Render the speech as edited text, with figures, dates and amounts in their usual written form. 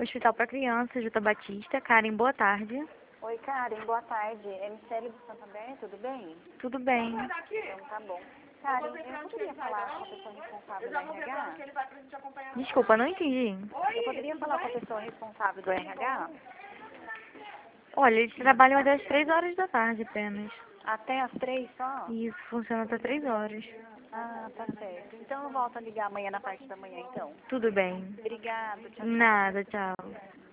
Hospital para Crianças, Juta Batista. Karen, boa tarde. Oi, Karen, boa tarde. MCL do Santander, tudo bem? Tudo bem. Então tá bom. Karen, eu poderia falar com a pessoa responsável do RH? Desculpa, não entendi. Eu poderia falar com a pessoa responsável do RH? Olha, eles trabalham até as 3 horas da tarde apenas. Até às 3 só? E isso funciona até 3 horas. Ah, tá certo. Então eu volto a ligar amanhã na parte da manhã, então. Tudo bem. Obrigada, tchau, tchau. Nada, tchau.